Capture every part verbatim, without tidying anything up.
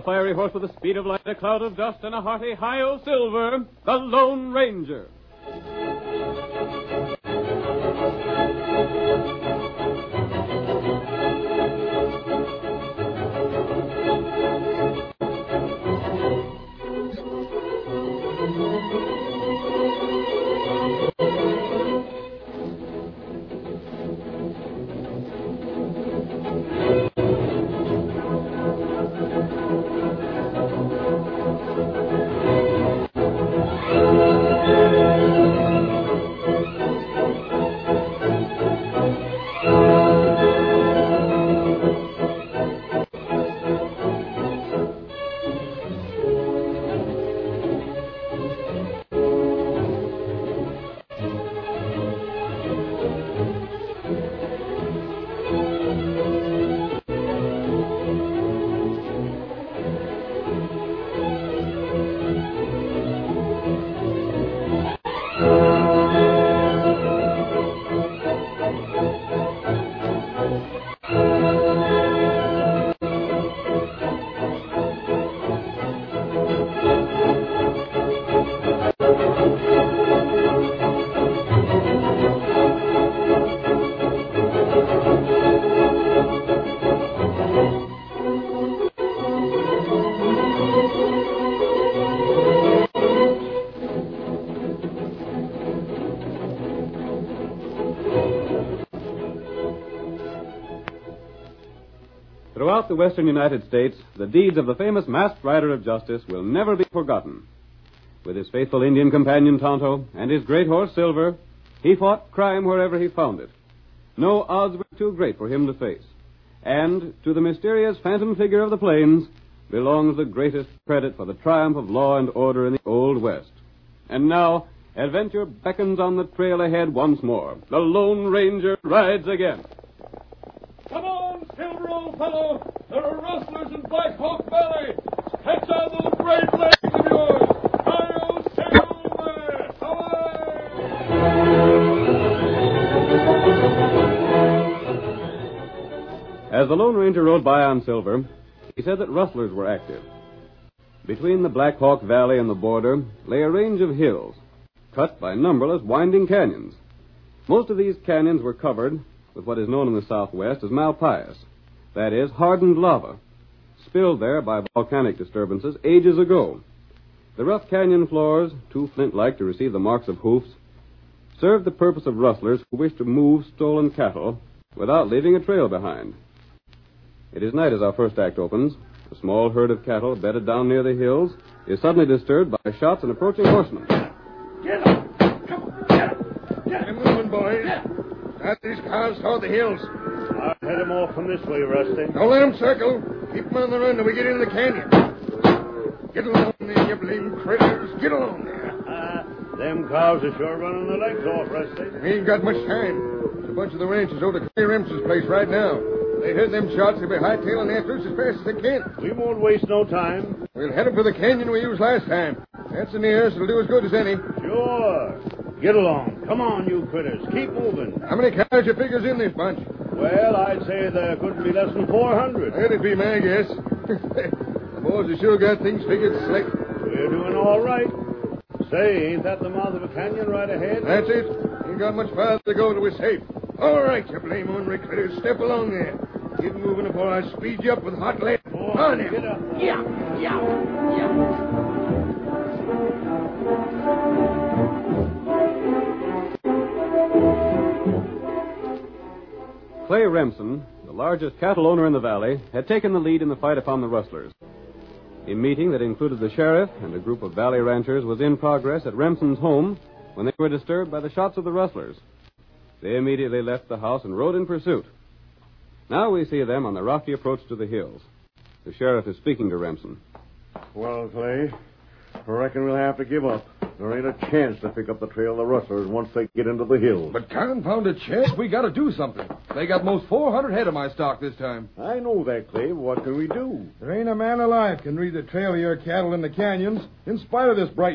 fiery horse with the speed of light, a cloud of dust, and a hearty hi-yo Silver, the Lone Ranger. Throughout the western United States, the deeds of the famous masked rider of justice will never be forgotten. With his faithful Indian companion Tonto and his great horse Silver, he fought crime wherever he found it. No odds were too great for him to face. And to the mysterious phantom figure of the plains belongs the greatest credit for the triumph of law and order in the Old West. And now, adventure beckons on the trail ahead once more. The Lone Ranger rides again. Come on, Silver, old fellow. There are rustlers in Black Hawk Valley. Stretch out those great legs of yours. Hi-yo, Silver! Away! As the Lone Ranger rode by on Silver, he said that rustlers were active. Between the Black Hawk Valley and the border lay a range of hills, cut by numberless winding canyons. Most of these canyons were covered with what is known in the Southwest as malpais, that is, hardened lava, spilled there by volcanic disturbances ages ago. The rough canyon floors, too flint-like to receive the marks of hoofs, served the purpose of rustlers who wish to move stolen cattle without leaving a trail behind. It is night as our first act opens. A small herd of cattle bedded down near the hills is suddenly disturbed by shots and approaching horsemen. Get up! Come on, get up! Get up! Get moving, boys. Start these cows toward the hills. I'll head them off from this way, Rusty. Don't let them circle. Keep them on the run till we get into the canyon. Get along there, you blame critters. Get along there. Uh, them cows are sure running their legs off, Rusty. We ain't got much time. There's a bunch of the ranchers over to Clay Remsen's place right now. They heard them shots. They'll be hightailing after us as fast as they can. We won't waste no time. We'll head up for the canyon we used last time. That's the nearest. It'll do as good as any. Sure. Get along. Come on, you critters. Keep moving. How many cows you figures in this bunch? Well, I'd say there couldn't be less than four hundred. That'd be my guess. The boys have sure got things figured slick. We're doing all right. Say, ain't that the mouth of a canyon right ahead? That's it. Ain't got much farther to go till we're safe. All right, you blame ornery critters. Step along there. Get moving before I speed you up with hot lead. Oh, on him. Get up. Yeah, yeah, yeah. Clay Remsen, the largest cattle owner in the valley, had taken the lead in the fight upon the rustlers. A meeting that included the sheriff and a group of valley ranchers was in progress at Remsen's home when they were disturbed by the shots of the rustlers. They immediately left the house and rode in pursuit. Now we see them on the rocky approach to the hills. The sheriff is speaking to Remsen. Well, Clay, I reckon we'll have to give up. There ain't a chance to pick up the trail of the rustlers once they get into the hills. But confounded chance, we got to do something. They got most four hundred head of my stock this time. I know that, Clay. What can we do? There ain't a man alive can read the trail of your cattle in the canyons, in spite of this bright moon we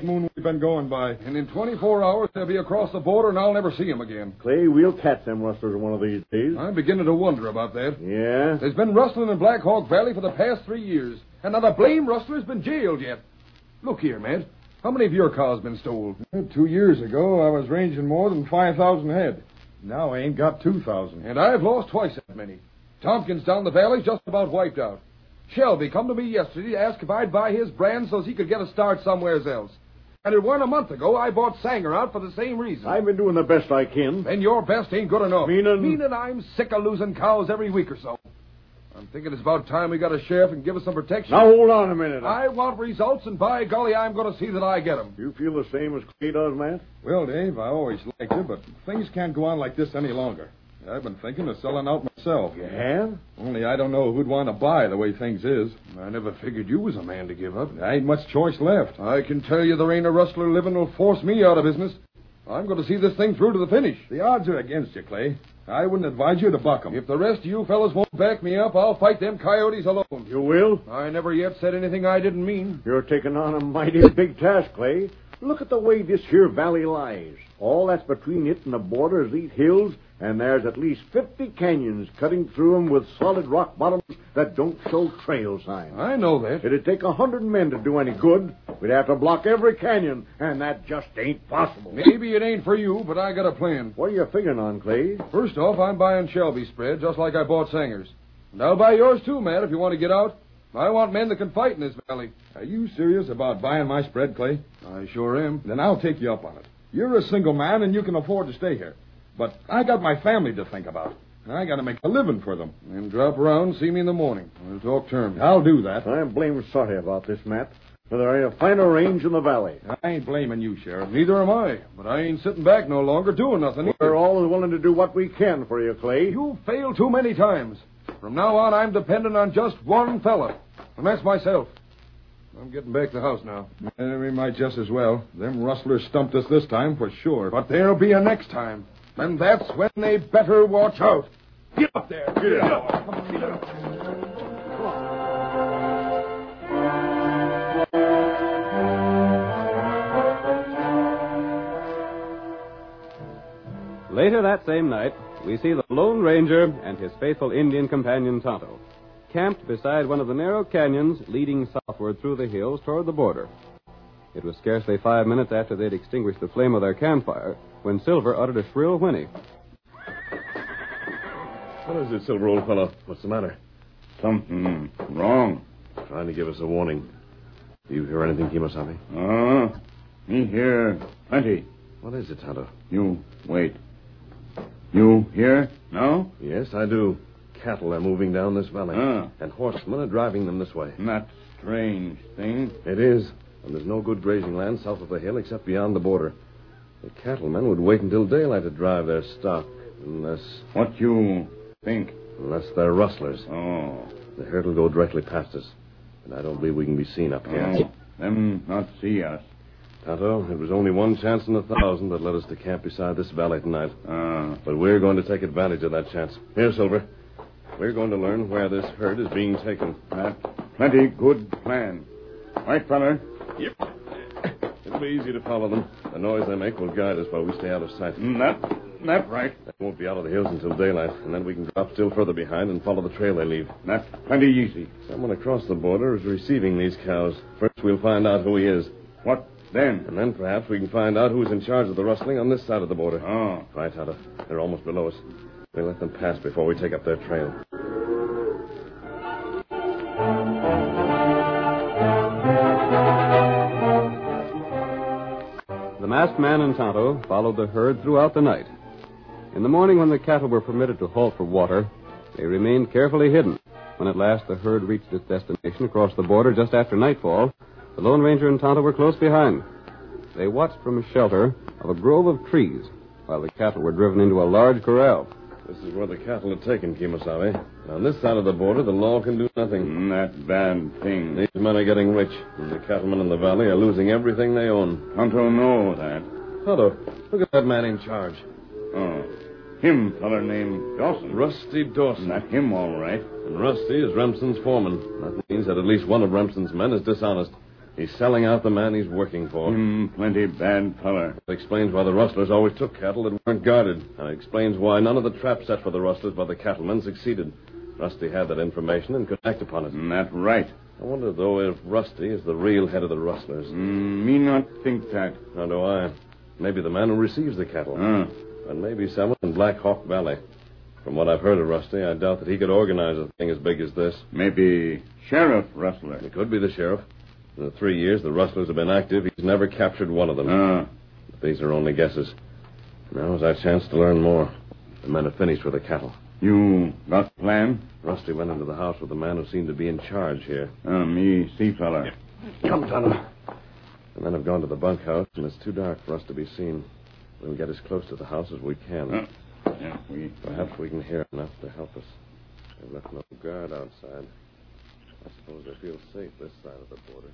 been going by. And in twenty-four hours, they'll be across the border, and I'll never see them again. Clay, we'll catch them rustlers one of these days. I'm beginning to wonder about that. Yeah? There's been rustling in Black Hawk Valley for the past three years, and not a blame rustler's been jailed yet. Look here, Matt. How many of your cows been stole? Two years ago, I was ranging more than five thousand head. Now I ain't got two thousand. And I've lost twice that many. Tompkins down the valley's just about wiped out. Shelby come to me yesterday to ask if I'd buy his brand so he could get a start somewhere else. And it weren't a month ago I bought Sanger out for the same reason. I've been doing the best I can. Then your best ain't good enough. Meaning? Meaning I'm sick of losing cows every week or so. I'm thinking it's about time we got a sheriff and give us some protection. Now, hold on a minute. I want results, and by golly, I'm going to see that I get them. You feel the same as Clay does, Matt? Well, Dave, I always liked you, but things can't go on like this any longer. I've been thinking of selling out myself. You have? Only I don't know who'd want to buy the way things is. I never figured you was a man to give up. There ain't much choice left. I can tell you there ain't a rustler living who'll force me out of business. I'm going to see this thing through to the finish. The odds are against you, Clay. I wouldn't advise you to buck 'em. If the rest of you fellas won't back me up, I'll fight them coyotes alone. You will? I never yet said anything I didn't mean. You're taking on a mighty big task, Clay. Look at the way this here valley lies. All that's between it and the border is these hills, and there's at least fifty canyons cutting through 'em with solid rock bottoms that don't show trail signs. I know that. It'd take a hundred men to do any good. We'd have to block every canyon, and that just ain't possible. Maybe it ain't for you, but I got a plan. What are you figuring on, Clay? First off, I'm buying Shelby's spread, just like I bought Sanger's. And I'll buy yours too, Matt, if you want to get out. I want men that can fight in this valley. Are you serious about buying my spread, Clay? I sure am. Then I'll take you up on it. You're a single man, and you can afford to stay here. But I got my family to think about. I got to make a living for them. And drop around and see me in the morning. We'll talk terms. I'll do that. I'm blamed sorry about this, Matt. But there ain't a finer range in the valley. I ain't blaming you, Sheriff. Neither am I. But I ain't sitting back no longer doing nothing either. We're always willing to do what we can for you, Clay. You've failed too many times. From now on, I'm dependent on just one fella. And that's myself. I'm getting back to the house now. Uh, we might just as well. Them rustlers stumped us this time for sure. But there'll be a next time. And that's when they better watch out. Get up there. Get up. Come on, get up. Later that same night, we see the Lone Ranger and his faithful Indian companion Tonto, camped beside one of the narrow canyons leading southward through the hills toward the border. It was scarcely five minutes after they'd extinguished the flame of their campfire when Silver uttered a shrill whinny. What is it, Silver, old fellow? What's the matter? Something wrong. Trying to give us a warning. Do you hear anything, Kemosabe? Uh, me hear plenty. What is it, Tonto? You wait. You hear? No? Yes, I do. Cattle are moving down this valley. Ah. And horsemen are driving them this way. That strange thing. It is. And there's no good grazing land south of the hill except beyond the border. The cattlemen would wait until daylight to drive their stock. Unless... What you think? Unless they're rustlers. Oh. The herd will go directly past us. And I don't believe we can be seen up here. Oh. Them not see us. Tonto, it was only one chance in a thousand that led us to camp beside this valley tonight. Ah. But we're going to take advantage of that chance. Here, Silver. We're going to learn where this herd is being taken. That plenty good plan. Right, feller? Yep. It'll be easy to follow them. The noise they make will guide us while we stay out of sight. Mm, that, that right. They won't be out of the hills until daylight, and then we can drop still further behind and follow the trail they leave. That's plenty easy. Someone across the border is receiving these cows. First, we'll find out who he is. What then? And then perhaps we can find out who's in charge of the rustling on this side of the border. Oh. Right, Tonto. They're almost below us. We'll let them pass before we take up their trail. The masked man and Tonto followed the herd throughout the night. In the morning, when the cattle were permitted to halt for water, they remained carefully hidden. When at last the herd reached its destination across the border just after nightfall, the Lone Ranger and Tonto were close behind. They watched from a shelter of a grove of trees while the cattle were driven into a large corral. This is where the cattle are taken, Kemosabe. On this side of the border, the law can do nothing. Mm, that bad thing. These men are getting rich, and the cattlemen in the valley are losing everything they own. Tonto know that. Tonto, look at that man in charge. Oh. Him feller named Dawson. Rusty Dawson. Not him, all right. And Rusty is Remsen's foreman. That means that at least one of Remsen's men is dishonest. He's selling out the man he's working for. Him plenty bad feller. It explains why the rustlers always took cattle that weren't guarded. And it explains why none of the traps set for the rustlers by the cattlemen succeeded. Rusty had that information and could act upon it. Mm, that right. I wonder, though, if Rusty is the real head of the rustlers. Mm, me not think that. How do I? Maybe the man who receives the cattle. Uh. And maybe someone in Black Hawk Valley. From what I've heard of Rusty, I doubt that he could organize a thing as big as this. Maybe Sheriff Rustler. It could be the sheriff. In the three years the rustlers have been active, he's never captured one of them. Uh. But these are only guesses. Now's our chance to learn more. The men have finished with the cattle. You got a plan? Rusty went into the house with the man who seemed to be in charge here. Uh, me see fella. Come, Tonto. The men have gone to the bunkhouse, and it's too dark for us to be seen. We'll get as close to the house as we can. Uh, yeah, we... Perhaps we can hear enough to help us. They've left no guard outside. I suppose they feel safe this side of the border.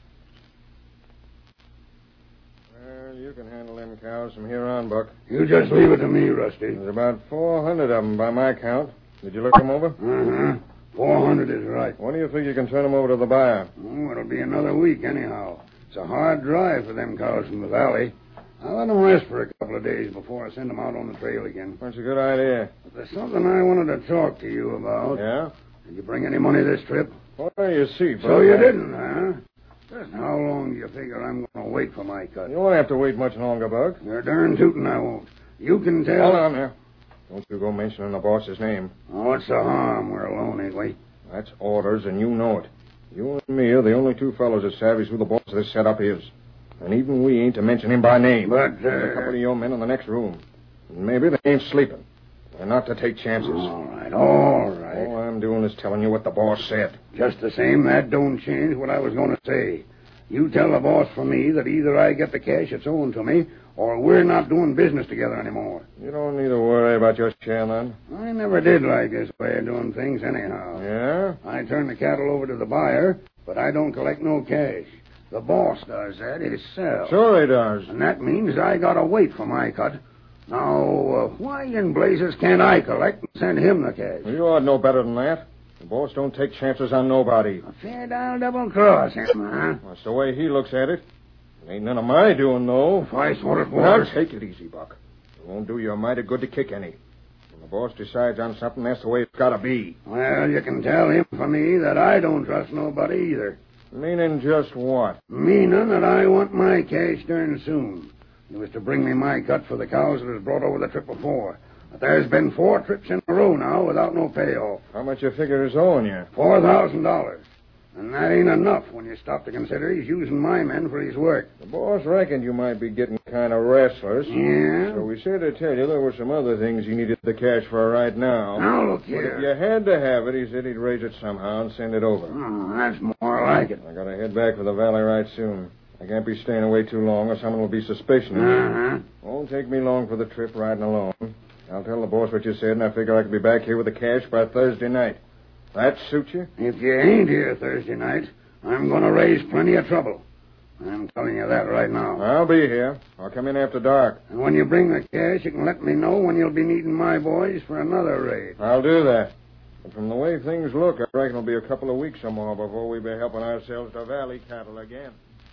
Well, you can handle them cows from here on, Buck. You just leave it to me, Rusty. There's about four hundred of them by my count. Did you look them over? Uh-huh. Four hundred is right. When do you think you can turn them over to the buyer? Oh, it'll be another week anyhow. It's a hard drive for them cows from the valley. I'll let them rest for a couple of days before I send them out on the trail again. That's a good idea. But there's something I wanted to talk to you about. Yeah? Did you bring any money this trip? Well, you see, So you didn't, huh? Just how long do you figure I'm going to wait for my cut? You won't have to wait much longer, Buck. You're darn tootin' I won't. You can tell... Hold on there. Don't you go mentioning the boss's name. Oh, what's the harm? We're alone, ain't we? That's orders, and you know it. You and me are the only two fellows that savvy who the boss of this setup is. And even we ain't to mention him by name. But, uh... There's a couple of your men in the next room. Maybe they ain't sleeping. They're not to take chances. All right, all right. All I'm doing is telling you what the boss said. Just the same, that don't change what I was going to say. You tell the boss for me that either I get the cash that's owing to me, or we're not doing business together anymore. You don't need to worry about your share, then. I never did like this way of doing things anyhow. Yeah? I turn the cattle over to the buyer, but I don't collect no cash. The boss does that himself. Sure he does. And that means I gotta wait for my cut. Now, uh, why in blazes can't I collect and send him the cash? You ought to know better than that. The boss don't take chances on nobody. A fair down double cross him, huh? That's the way he looks at it. It ain't none of my doing, though. Twice what it Now, was. take it easy, Buck. It won't do you a mighty good to kick any. When the boss decides on something, that's the way it's got to be. Well, you can tell him for me that I don't trust nobody either. Meaning just what? Meaning that I want my cash darn soon. He was to bring me my cut for the cows that was brought over the trip before. But there's been four trips in a row now without no payoff. How much you figure is owing you? Four thousand dollars. And that ain't enough when you stop to consider he's using my men for his work. The boss reckoned you might be getting kind of restless. Yeah? So we said to tell you there were some other things he needed the cash for right now. Now, look But here. if you had to have it, he said he'd raise it somehow and send it over. Oh, that's more like it. I gotta head back for the valley right soon. I can't be staying away too long or someone will be suspicious of me. Uh-huh. Won't take me long for the trip riding alone. I'll tell the boss what you said, and I figure I could be back here with the cash by Thursday night. That suit you? If you ain't here Thursday night, I'm going to raise plenty of trouble. I'm telling you that right now. I'll be here. I'll come in after dark. And when you bring the cash, you can let me know when you'll be needing my boys for another raid. I'll do that. But from the way things look, I reckon it'll be a couple of weeks or more before we'll be helping ourselves to valley cattle again.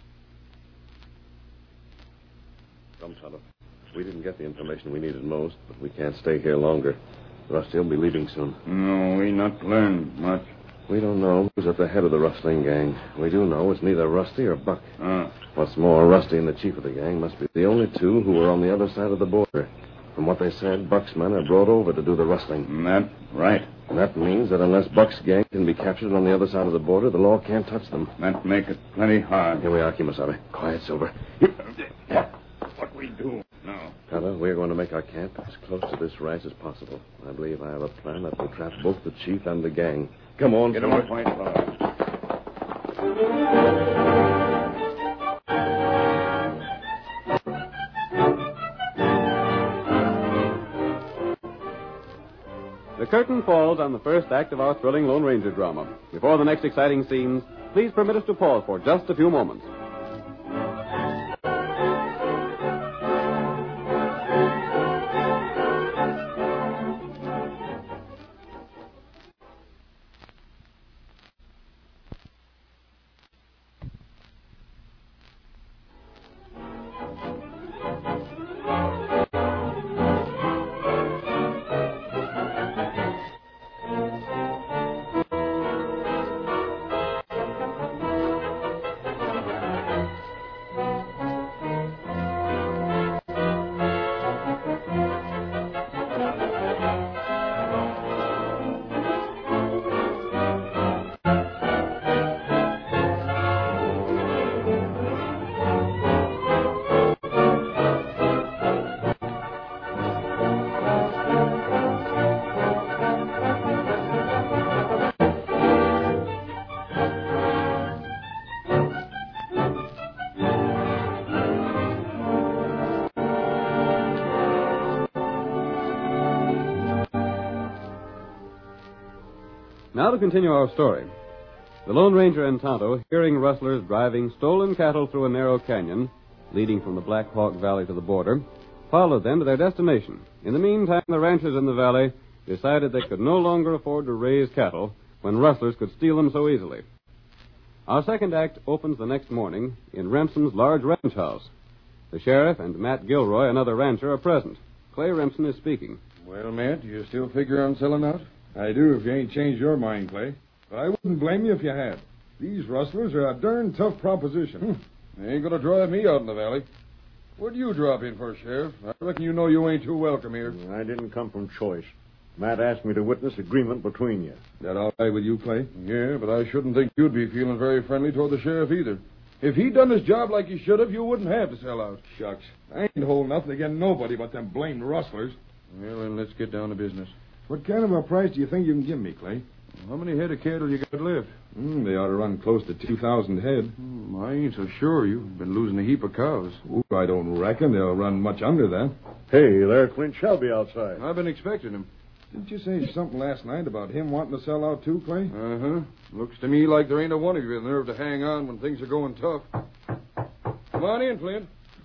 Come, Tonto. We didn't get the information we needed most, but we can't stay here longer. Rusty will be leaving soon. No, we not learned much. We don't know who's at the head of the rustling gang. We do know it's neither Rusty or Buck. Uh, What's more, Rusty and the chief of the gang must be the only two who are on the other side of the border. From what they said, Buck's men are brought over to do the rustling. that right. And that means that unless Buck's gang can be captured on the other side of the border, the law can't touch them. That make it plenty hard. Here we are, Kimasabe. Quiet, Silver. What we do now? Tonto, we're going to make our camp as close to this ranch as possible. I believe I have a plan that will trap both the chief and the gang. Come on, Get Silver. on point, fella. The curtain falls on the first act of our thrilling Lone Ranger drama. Before the next exciting scenes, please permit us to pause for just a few moments. Now to continue our story. The Lone Ranger and Tonto, hearing rustlers driving stolen cattle through a narrow canyon leading from the Black Hawk Valley to the border, followed them to their destination. In the meantime, the ranchers in the valley decided they could no longer afford to raise cattle when rustlers could steal them so easily. Our second act opens the next morning in Remsen's large ranch house. The sheriff and Matt Gilroy, another rancher, are present. Clay Remsen is speaking. Well, Matt, you still figure on selling out? I do if you ain't changed your mind, Clay. But I wouldn't blame you if you had. These rustlers are a darn tough proposition. Hmm. They ain't going to drive me out in the valley. Where'd you drop in for, Sheriff? I reckon you know you ain't too welcome here. I didn't come from choice. Matt asked me to witness agreement between you. That all right with you, Clay? Yeah, but I shouldn't think you'd be feeling very friendly toward the sheriff either. If he'd done his job like he should have, you wouldn't have to sell out. Shucks. I ain't holding nothing against nobody but them blamed rustlers. Well, then let's get down to business. What kind of a price do you think you can give me, Clay? How many head of cattle you got left? Mm, they ought to run close to two thousand head. Hmm, I ain't so sure. You've been losing a heap of cows. Ooh, I don't reckon they'll run much under that. Hey, there, Clint Shelby outside. I've been expecting him. Didn't you say something last night about him wanting to sell out too, Clay? Uh-huh. Looks to me like there ain't a one of you with nerve to hang on when things are going tough. Come on in, Flint.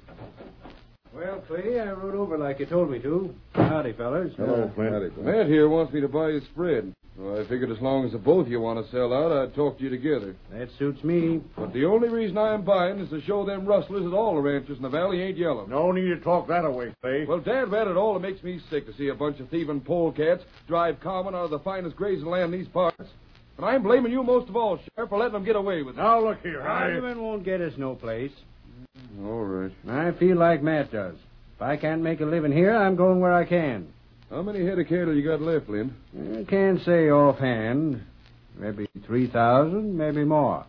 Well, Clay, I rode over like you told me to. Howdy, fellas. Hello, Flint. Howdy, Clay. Matt here wants me to buy his spread. Well, I figured as long as the both of you want to sell out, I'd talk to you together. That suits me. But the only reason I'm buying is to show them rustlers that all the ranchers in the valley ain't yellow. No need to talk that away, Clay. Well, dad, rat it all, it makes me sick to see a bunch of thieving polecats drive common out of the finest grazing land in these parts. And I'm blaming you most of all, Sheriff, for letting them get away with it. Now, look here. Argument won't get us no place. All right. I feel like Matt does. If I can't make a living here, I'm going where I can. How many head of cattle you got left, Lynn? I can't say offhand. Maybe three thousand, maybe more.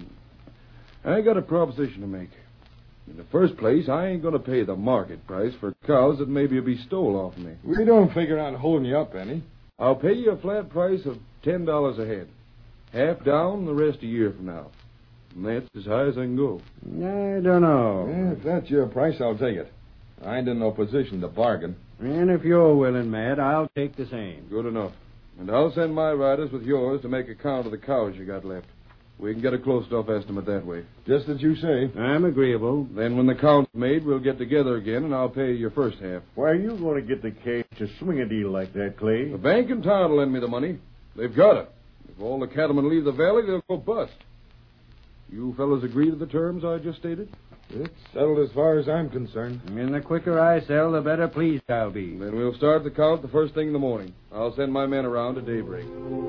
I got a proposition to make. In the first place, I ain't going to pay the market price for cows that maybe will be stole off me. We don't figure on holding you up any. I'll pay you a flat price of ten dollars a head. Half down the rest a year from now. And that's as high as I can go. I don't know. Yeah, if that's your price, I'll take it. I ain't in no position to bargain. And if you're willing, Matt, I'll take the same. Good enough. And I'll send my riders with yours to make a count of the cows you got left. We can get a close enough estimate that way. Just as you say. I'm agreeable. Then when the count's made, we'll get together again, and I'll pay you your first half. Where are you going to get the cash to swing a deal like that, Clay? The bank in town will lend me the money. They've got it. If all the cattlemen leave the valley, they'll go bust. You fellas agree to the terms I just stated? It's settled as far as I'm concerned. And the quicker I sell, the better pleased I'll be. Then we'll start the count the first thing in the morning. I'll send my men around at daybreak.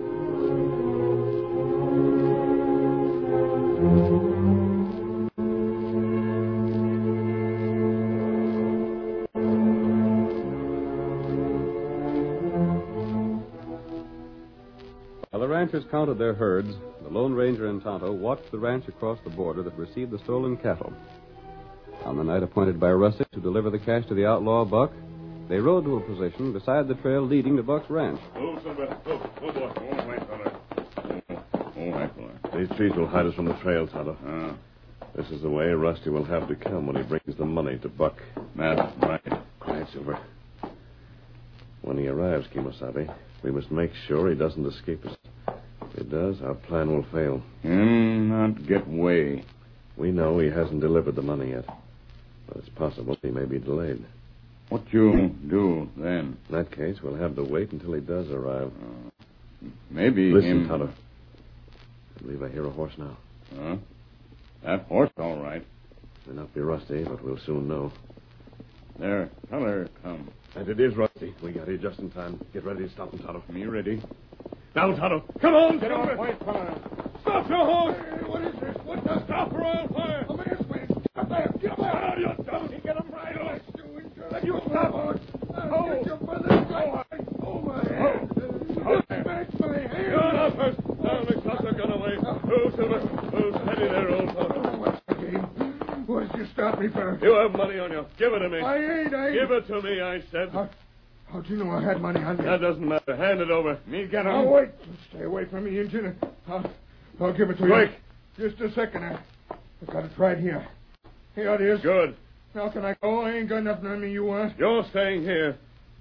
While the ranchers counted their herds, the Lone Ranger and Tonto watched the ranch across the border that received the stolen cattle. On the night appointed by Rusty to deliver the cash to the outlaw Buck, they rode to a position beside the trail leading to Buck's ranch. Oh, Silver. Oh, oh, boy. Oh, white fella. Oh, white fella. These trees will hide us from the trail, Tonto. Ah. This is the way Rusty will have to come when he brings the money to Buck. That's right. Quiet, Silver. When he arrives, Kimosabe, we must make sure he doesn't escape us. If he does, our plan will fail. Him not get way. We know he hasn't delivered the money yet. But it's possible he may be delayed. What you do then? In that case, we'll have to wait until he does arrive. Uh, maybe Listen, him... Tonto. I believe I hear a horse now. Huh? That horse, all right. May not be Rusty, but we'll soon know. There, Color, come. And it is Rusty. We got here just in time. Get ready to stop him, Tonto. Me ready. Now, Tonto. Come on, Get on, white fella. Stop your horse! Hey, what is this? What the stop or I'll fire? A man's man. Get up there. Get up there. Down, you donkey. Get him right off. Let you stop on. I'll get your brother. Go. Oh, my hand. Oh, smash my hand. You're not first. Now, let's toss the gun away. Oh, Silver. Oh, steady there, old fellow. Oh, what's the game? What did you stop me for? You have money on you. Give it to me. I ain't, I ain't. Give it to me, I said. How, how'd you know I had money on me? That doesn't matter. Hand it over. Me get him. Oh, wait. Stay away from me, Injun. I'll, I'll give it to Quick. you. Just a second. I, I got it right here. Here it is. Good. Now can I go? I ain't got nothing on me you want. You're staying here.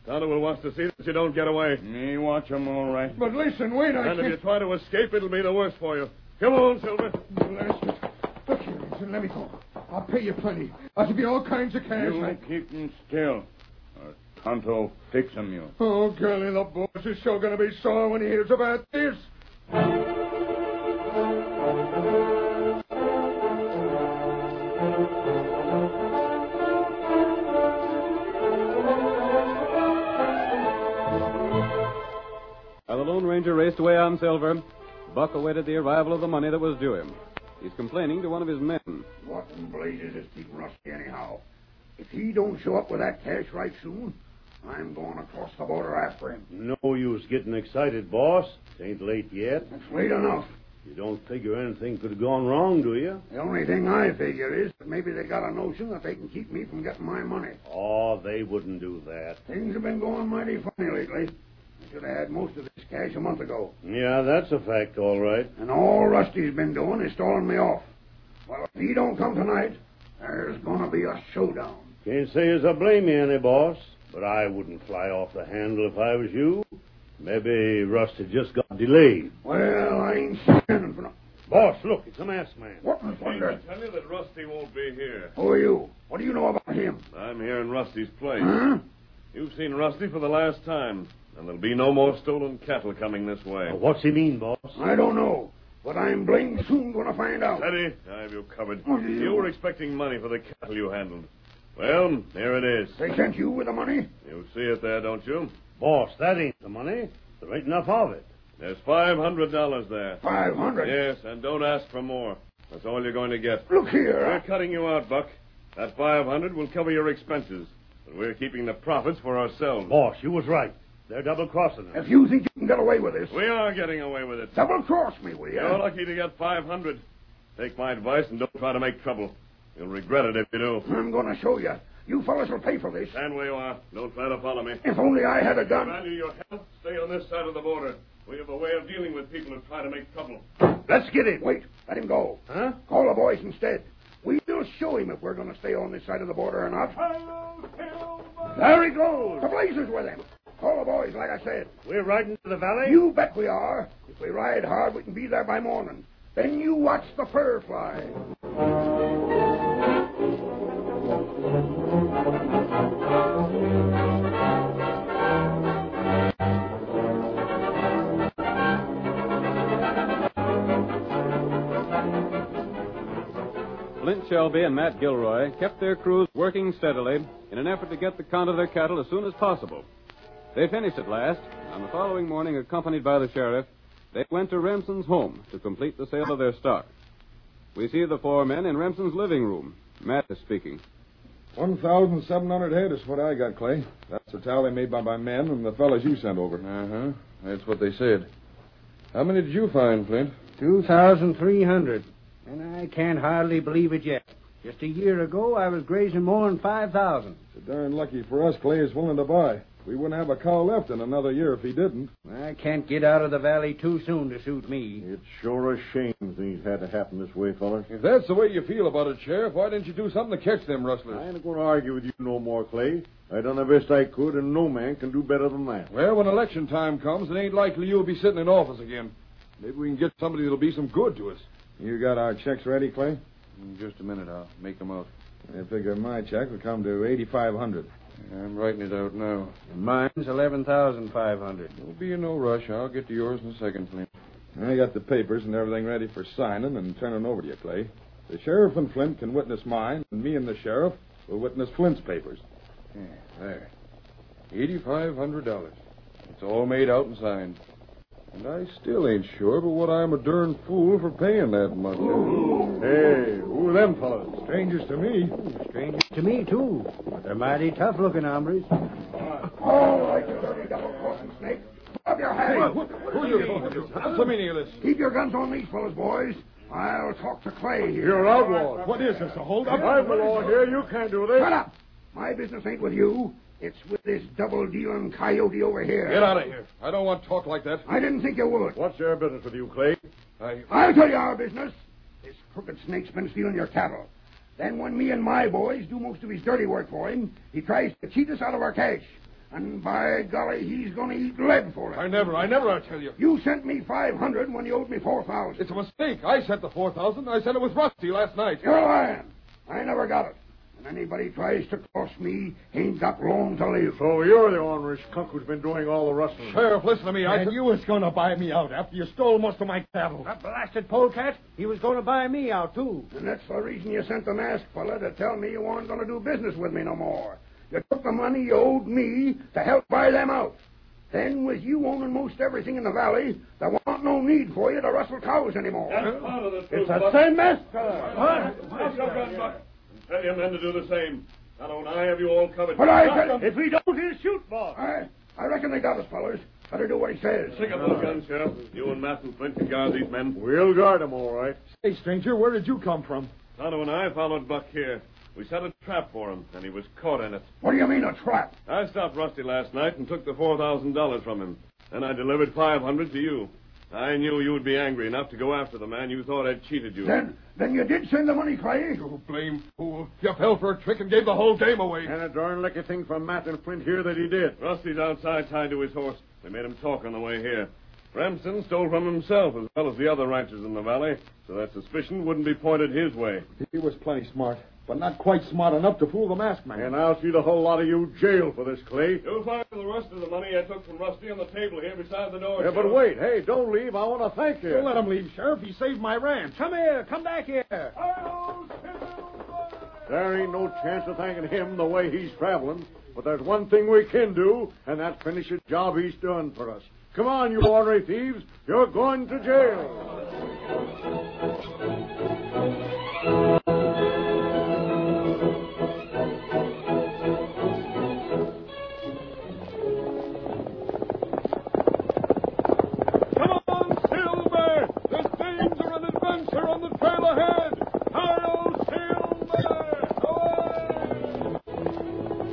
Tonto will want to see that you don't get away. Me watch 'em all right. But listen, wait, I And if can't... you try to escape, it'll be the worse for you. Come on, Silver. Blast it. Look here, Ensign, let me go. I'll pay you plenty. I'll give you all kinds of cash. You I... keep 'em still. Or Tonto fix 'em you. Oh, golly, the boss is sure going to be sore when he hears about this. While the Lone Ranger raced away on Silver, Buck awaited the arrival of the money that was due him. He's complaining to one of his men. What in blazes is Pete Rusty anyhow? If he don't show up with that cash right soon, I'm going across the border after him. No use getting excited, boss. It ain't late yet. It's late enough. You don't figure anything could have gone wrong, do you? The only thing I figure is that maybe they got a notion that they can keep me from getting my money. Oh, they wouldn't do that. Things have been going mighty funny lately. I should have had most of this cash a month ago. Yeah, that's a fact, all right. And all Rusty's been doing is stalling me off. Well, if he don't come tonight, there's going to be a showdown. Can't say as I blame you any, boss, but I wouldn't fly off the handle if I was you. Maybe Rusty just got delayed. Well, I ain't standing for no... Boss, look, it's a masked man. What in I thunder? tell you that Rusty won't be here. Who are you? What do you know about him? I'm here in Rusty's place. Huh? You've seen Rusty for the last time, and there'll be no more stolen cattle coming this way. Now, what's he mean, boss? I don't know, but I'm blamed soon going to find out. Steady. I have you covered. Oh, you- You were expecting money for the cattle you handled. Well, here it is. They sent you with the money? You see it there, don't you? Boss, that ain't the money. There ain't enough of it. There's five hundred dollars there. Five hundred? Yes, and don't ask for more. That's all you're going to get. Look here. We're cutting you out, Buck. That five hundred will cover your expenses, but we're keeping the profits for ourselves. Boss, you was right. They're double-crossing us. If you think you can get away with this, We are getting away with it. double-cross me, will you? You're lucky to get five hundred. Take my advice and don't try to make trouble. You'll regret it if you do. I'm going to show you. You fellas will pay for this. Stand where you are. Don't try to follow me. If only I had a gun. Value your health. Stay on this side of the border. We have a way of dealing with people who try to make trouble. Let's get in. Wait, let him go. Huh? Call the boys instead. We'll show him if we're going to stay on this side of the border or not. There he goes. The blazes with him. Call the boys, like I said. We're riding to the valley? You bet we are. If we ride hard, we can be there by morning. Then you watch the fur fly. Flint Shelby and Matt Gilroy kept their crews working steadily in an effort to get the count of their cattle as soon as possible. They finished at last. On the following morning, accompanied by the sheriff, they went to Remsen's home to complete the sale of their stock. We see the four men in Remsen's living room. Matt is speaking. One thousand seven hundred head is what I got, Clay. That's the tally made by my men and the fellas you sent over. Uh-huh. That's what they said. How many did you find, Flint? Two thousand three hundred. And I can't hardly believe it yet. Just a year ago, I was grazing more than five thousand. It's darn lucky for us Clay is willing to buy. We wouldn't have a cow left in another year if he didn't. I can't get out of the valley too soon to suit me. It's sure a shame things had to happen this way, fella. If that's the way you feel about it, Sheriff, why didn't you do something to catch them rustlers? I ain't going to argue with you no more, Clay. I done the best I could, and no man can do better than that. Well, when election time comes, it ain't likely you'll be sitting in office again. Maybe we can get somebody that'll be some good to us. You got our checks ready, Clay? In just a minute, I'll make them out. I figure my check will come to eighty-five hundred. I'm writing it out now. And mine's eleven thousand five hundred. Don't be in no rush. I'll get to yours in a second, Flint. I got the papers and everything ready for signing and turning over to you, Clay. The sheriff and Flint can witness mine, and me and the sheriff will witness Flint's papers. Yeah, there. eighty-five hundred dollars. It's all made out and signed. And I still ain't sure but what I'm a darn fool for paying that much. Hey, who are them fellows? Strangers to me. Strangers to me, too. But they're mighty tough-looking hombres. All right, you dirty double-crossing snake. Up your head. Who are you talking to? What's the meaning of this? Keep your guns on these fellas, boys. I'll talk to Clay here. You're outlaws. What is this, a hold-up? I'm the law here. You can't do this. Shut up. My business ain't with you. It's with this double-dealing coyote over here. Get out of here. I don't want talk like that. I didn't think you would. What's your business with you, Clay? I... I'll tell you our business. This crooked snake's been stealing your cattle. Then when me and my boys do most of his dirty work for him, he tries to cheat us out of our cash. And by golly, he's going to eat lead for it. I never, I never, I tell you. You sent me five hundred when you owed me four thousand. It's a mistake. I sent the four thousand. I sent it with Rusty last night. You're lying. I never got it. And anybody tries to cross me ain't got long to live. So you're the ornery skunk who's been doing all the rustling. Sheriff, listen to me. I And t- you was going to buy me out after you stole most of my cattle. That blasted polecat, he was going to buy me out, too. And that's the reason you sent the masked fella to tell me you weren't going to do business with me no more. You took the money you owed me to help buy them out. Then, with you owning most everything in the valley, there wasn't no need for you to rustle cows anymore. That's part of the truth, It's the Buck. same mess, fella. That's your gun, Buck. And tell your men to do the same. Not only I have you all covered. But I Stop tell- them. If we don't, he'll shoot, boss. I, I reckon they got us, fellas. Better do what he says. Pick up those guns, Sheriff. You and Matt and Flint can guard these men. We'll guard them, all right. Hey, stranger, where did you come from? Tonto and I followed Buck here. We set a trap for him, and he was caught in it. What do you mean, a trap? I stopped Rusty last night and took the four thousand dollars from him. Then I delivered five hundred to you. I knew you would be angry enough to go after the man you thought had cheated you. Then, then you did send the money, Clay? You blame fool. You fell for a trick and gave the whole game away. And a darn lucky thing from Matt and Flint here that he did. Rusty's outside tied to his horse. They made him talk on the way here. Remsen stole from himself as well as the other ranchers in the valley, so that suspicion wouldn't be pointed his way. He was plenty smart, but not quite smart enough to fool the masked man. And I'll see the whole lot of you jailed for this, Clay. You'll find the rest of the money I took from Rusty on the table here beside the door. Yeah, but Sheriff. wait. Hey, don't leave. I want to thank you. Don't let him leave, Sheriff. He saved my ranch. Come here. Come back here. There ain't no chance of thanking him the way he's traveling. But there's one thing we can do, and that's finish the job he's done for us. Come on, you ornery thieves. You're going to jail. Come on, Silver! There's danger and adventure on the trail ahead! Hi-yo, Silver! Away!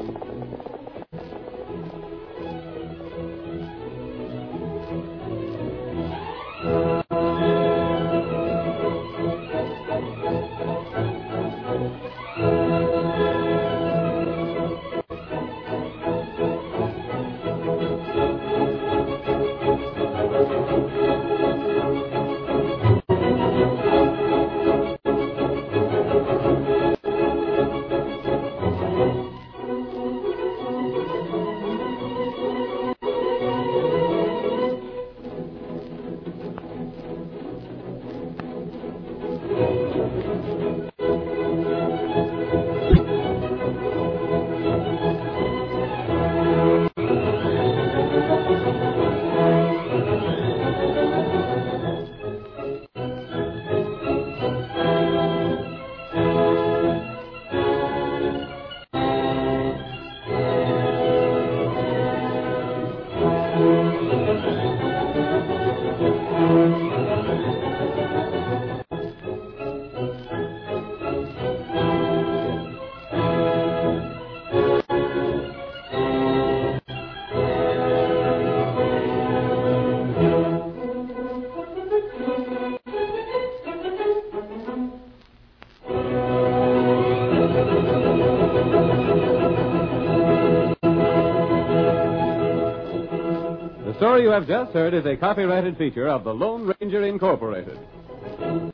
The story you have just heard is a copyrighted feature of the Lone Ranger Incorporated.